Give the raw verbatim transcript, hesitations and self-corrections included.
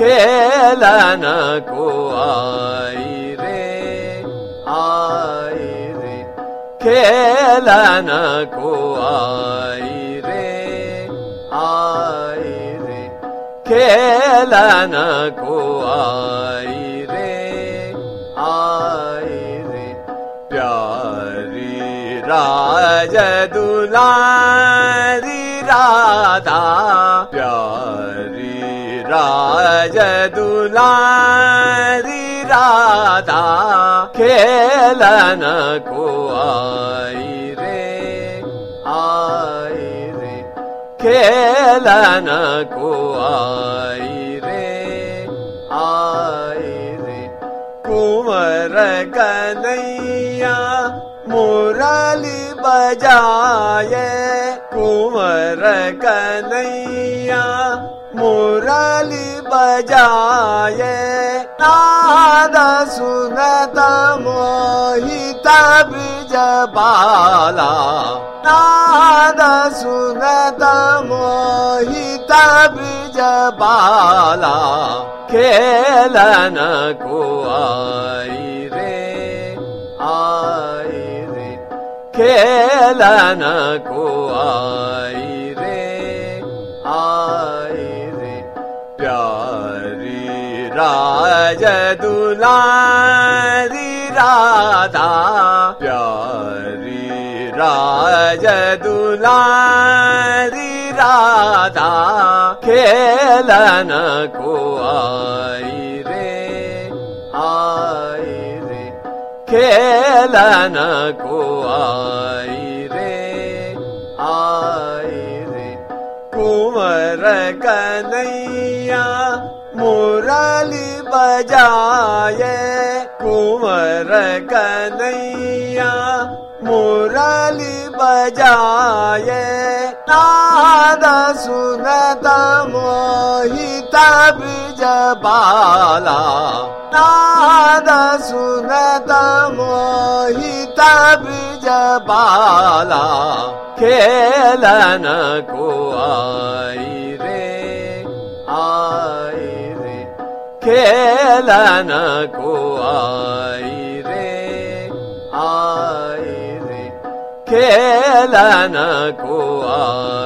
खेलन को आई रे आई रे, खेलन को आई रे आई रे, खेलन को आई रे आई रे। प्यारी राज दुलारी राधा, प्यारी राज दुलारी राधा, खेलन को आई रे आई रे, खेलन को आई रे आई रे। कुंवर कन्हैया मुरली बजाए, कुंवर कन्हैया मुरली बजाए, नाद सुनत मोहित ब्रिज बाला, नाद सुनत मोहित ब्रिज बाला, खेलन को आई रे आई रे, खेलन को आई रे आई रे। प्यारी राज दुलारी राधा, प्यारी राज दुलारी राधा, खेलन को आई रे आई रे, खेलन को आई रे आई रे। कुंवर कन्हैया मुरली बजाए, कुंवर कन्हैया मुरली बजाए, नाद सुनत मोहित ब्रिज बाला, नाद सुनत मोहित ब्रिज बाला, खेलन को आई रे आई रे, खेलन को आई रे आई रे, खेलन को आई